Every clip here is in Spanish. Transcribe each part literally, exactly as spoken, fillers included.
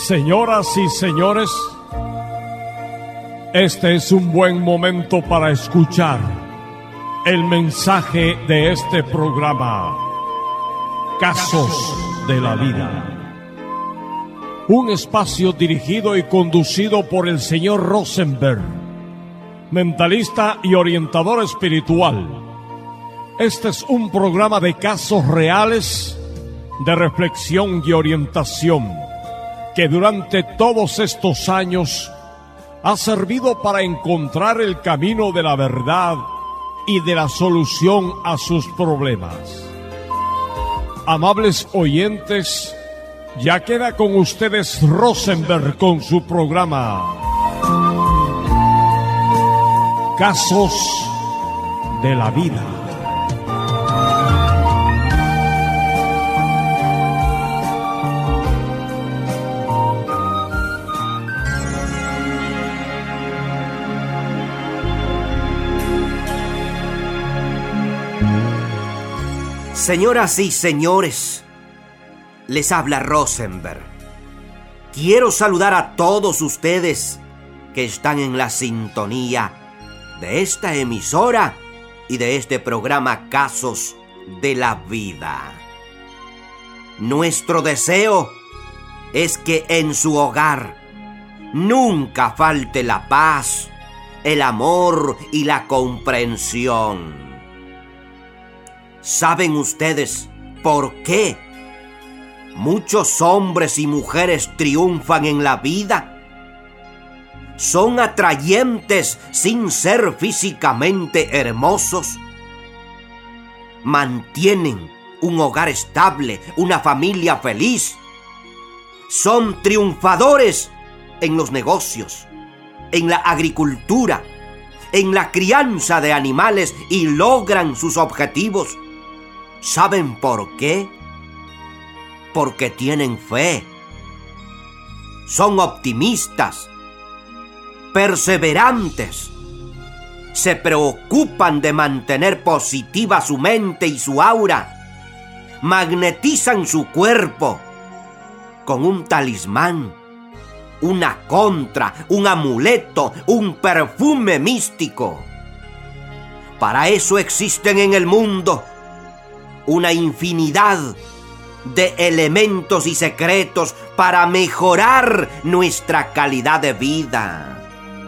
Señoras y señores, este es un buen momento para escuchar el mensaje de este programa, Casos de la Vida. Un espacio dirigido y conducido por el señor Rosenberg, mentalista y orientador espiritual. Este es un programa de casos reales, de reflexión y orientación, que durante todos estos años ha servido para encontrar el camino de la verdad y de la solución a sus problemas. Amables oyentes, ya queda con ustedes Rosenberg con su programa Casos de la Vida. Señoras y señores, les habla Rosenberg. Quiero saludar a todos ustedes que están en la sintonía de esta emisora y de este programa Casos de la Vida. Nuestro deseo es que en su hogar nunca falte la paz, el amor y la comprensión. ¿Saben ustedes por qué muchos hombres y mujeres triunfan en la vida? Son atrayentes sin ser físicamente hermosos. Mantienen un hogar estable, una familia feliz. Son triunfadores en los negocios, en la agricultura, en la crianza de animales y logran sus objetivos. ¿Saben por qué? Porque tienen fe. Son optimistas, perseverantes. Se preocupan de mantener positiva su mente y su aura. Magnetizan su cuerpo con un talismán, una contra, un amuleto, un perfume místico. Para eso existen en el mundo una infinidad de elementos y secretos para mejorar nuestra calidad de vida.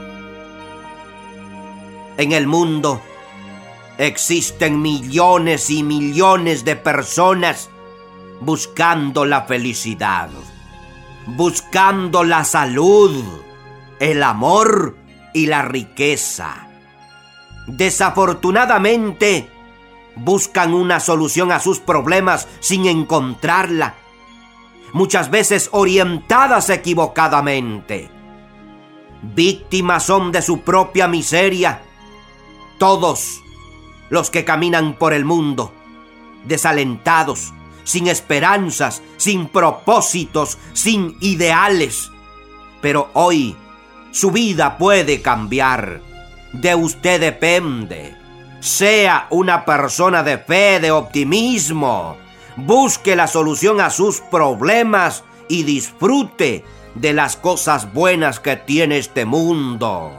En el mundo existen millones y millones de personas buscando la felicidad, buscando la salud, el amor y la riqueza. Desafortunadamente, buscan una solución a sus problemas sin encontrarla, muchas veces orientadas equivocadamente. Víctimas son de su propia miseria. Todos los que caminan por el mundo, desalentados, sin esperanzas, sin propósitos, sin ideales. Pero hoy su vida puede cambiar. De usted depende. Sea una persona de fe, de optimismo. Busque la solución a sus problemas y disfrute de las cosas buenas que tiene este mundo.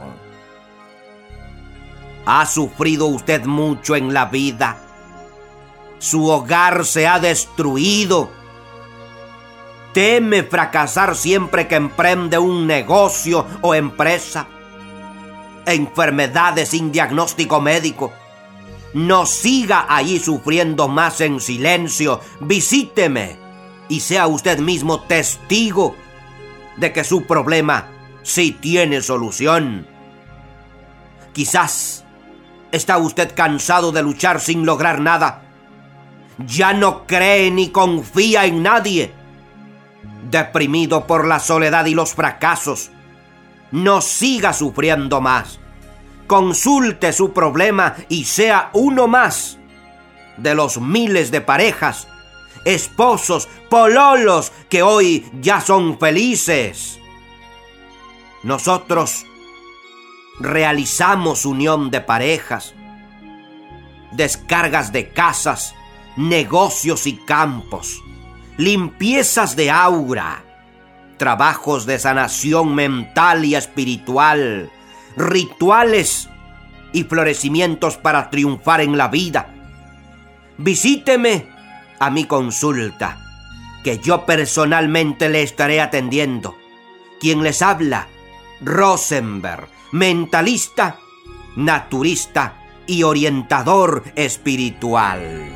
¿Ha sufrido usted mucho en la vida? ¿Su hogar se ha destruido? ¿Teme fracasar siempre que emprende un negocio o empresa? ¿Enfermedades sin diagnóstico médico? No siga ahí sufriendo más en silencio. Visíteme y sea usted mismo testigo de que su problema sí tiene solución. Quizás está usted cansado de luchar sin lograr nada. Ya no cree ni confía en nadie. Deprimido por la soledad y los fracasos. No siga sufriendo más. Consulte su problema y sea uno más de los miles de parejas, esposos, pololos que hoy ya son felices. Nosotros realizamos unión de parejas, descargas de casas, negocios y campos, limpiezas de aura, trabajos de sanación mental y espiritual, rituales y florecimientos para triunfar en la vida. Visíteme a mi consulta, que yo personalmente le estaré atendiendo. Quien les habla, Rosenberg, mentalista, naturista y orientador espiritual.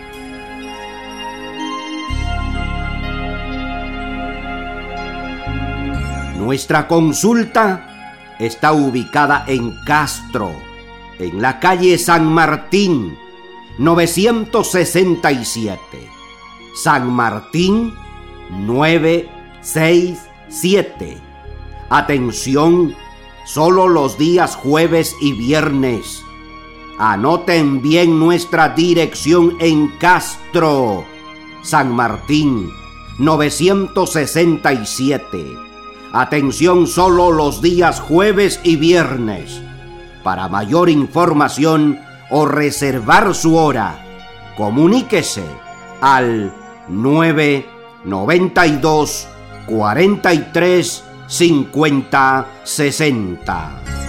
Nuestra consulta está ubicada en Castro, en la calle San Martín, novecientos sesenta y siete. San Martín, novecientos sesenta y siete. Atención, solo los días jueves y viernes. Anoten bien nuestra dirección en Castro, San Martín, novecientos sesenta y siete. Atención solo los días jueves y viernes. Para mayor información o reservar su hora, comuníquese al nueve noventa y dos, cuarenta y tres, cincuenta, sesenta.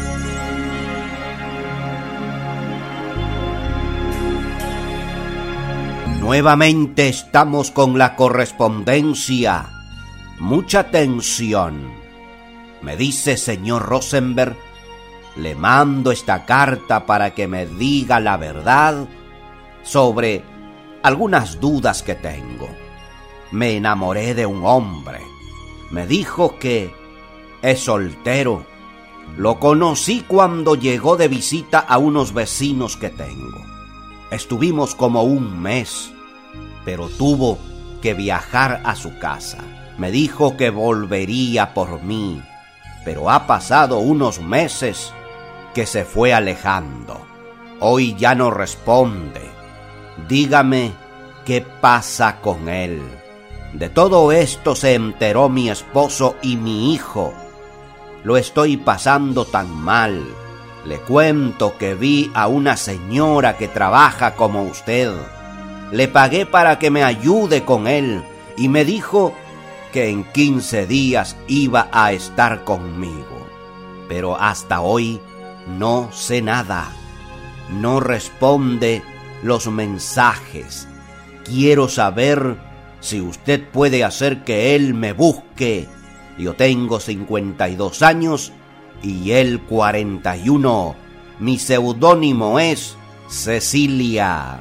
Nuevamente estamos con la correspondencia. Mucha atención. Me dice, señor Rosenberg, le mando esta carta para que me diga la verdad sobre algunas dudas que tengo. Me enamoré de un hombre. Me dijo que es soltero. Lo conocí cuando llegó de visita a unos vecinos que tengo. Estuvimos como un mes, pero tuvo que viajar a su casa. Me dijo que volvería por mí, pero ha pasado unos meses que se fue alejando. Hoy ya no responde. Dígame qué pasa con él. De todo esto se enteró mi esposo y mi hijo. Lo estoy pasando tan mal. Le cuento que vi a una señora que trabaja como usted. Le pagué para que me ayude con él y me dijo que en quince días iba a estar conmigo. Pero hasta hoy no sé nada. No responde los mensajes. Quiero saber si usted puede hacer que él me busque. Yo tengo cincuenta y dos años y él cuarenta y uno. Mi seudónimo es Cecilia.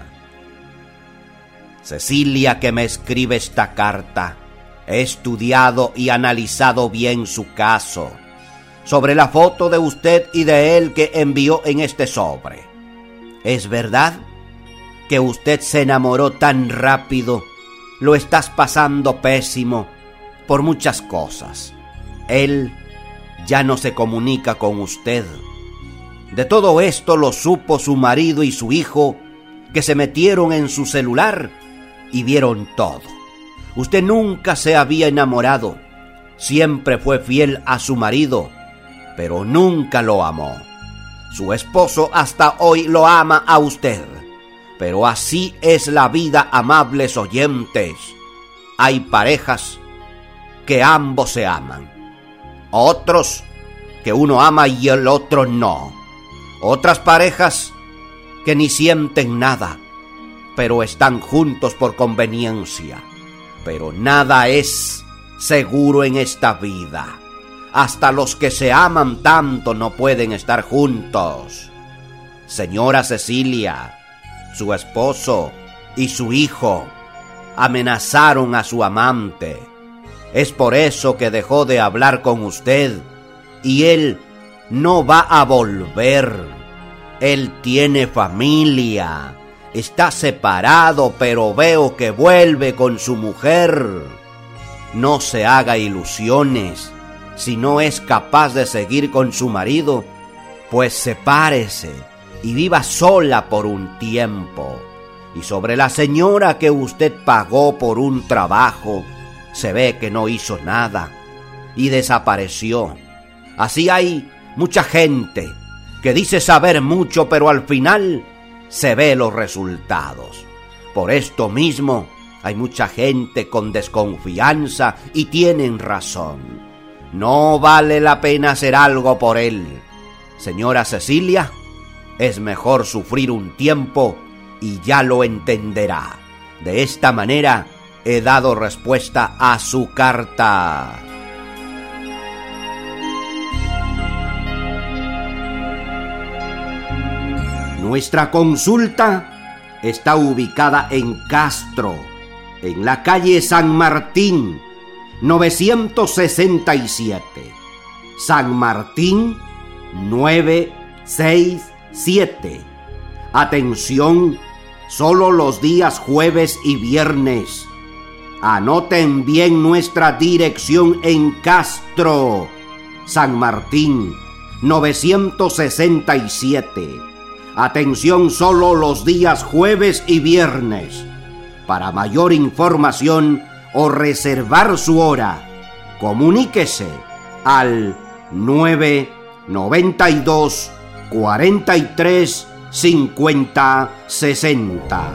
Cecilia, que me escribe esta carta. He estudiado y analizado bien su caso. Sobre la foto de usted y de él que envió en este sobre. ¿Es verdad que usted se enamoró tan rápido? Lo estás pasando pésimo por muchas cosas. Él ya no se comunica con usted. De todo esto lo supo su marido y su hijo, que se metieron en su celular y vieron todo. Usted nunca se había enamorado. Siempre fue fiel a su marido, pero nunca lo amó. Su esposo hasta hoy lo ama a usted. Pero así es la vida, amables oyentes. Hay parejas que ambos se aman. Otros que uno ama y el otro no. Otras parejas que ni sienten nada, pero están juntos por conveniencia. Pero nada es seguro en esta vida. Hasta los que se aman tanto no pueden estar juntos. Señora Cecilia, su esposo y su hijo amenazaron a su amante. Es por eso que dejó de hablar con usted y él no va a volver. Él tiene familia. Está separado, pero veo que vuelve con su mujer. No se haga ilusiones. Si no es capaz de seguir con su marido, pues sepárese y viva sola por un tiempo. Y sobre la señora que usted pagó por un trabajo, se ve que no hizo nada y desapareció. Así hay mucha gente que dice saber mucho, pero al final se ve los resultados. Por esto mismo, Hay mucha gente con desconfianza y tienen razón. No vale la pena hacer algo por él. Señora Cecilia, es mejor sufrir un tiempo y ya lo entenderá. De esta manera he dado respuesta a su carta. Nuestra consulta está ubicada en Castro, en la calle San Martín, novecientos sesenta y siete. San Martín, novecientos sesenta y siete. Atención, solo los días jueves y viernes. Anoten bien nuestra dirección en Castro, San Martín, novecientos sesenta y siete. Atención, solo los días jueves y viernes. Para mayor información o reservar su hora, comuníquese al nueve noventa y dos, cuarenta y tres, cincuenta, sesenta.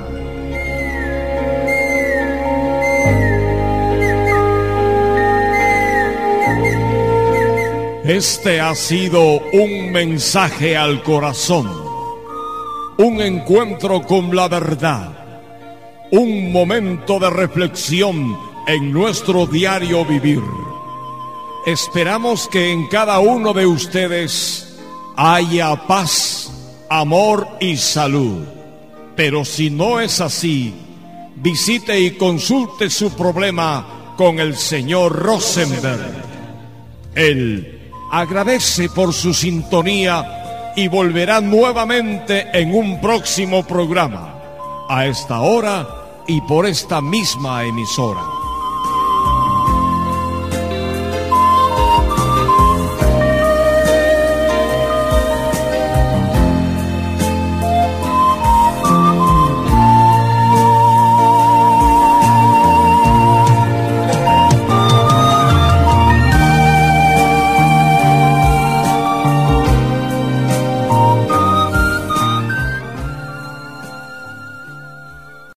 Este ha sido un mensaje al corazón, un encuentro con la verdad, un momento de reflexión en nuestro diario vivir. Esperamos que en cada uno de ustedes haya paz, amor y salud. Pero si no es así, visite y consulte su problema con el señor Rosenberg. Él agradece por su sintonía y volverá nuevamente en un próximo programa, a esta hora y por esta misma emisora.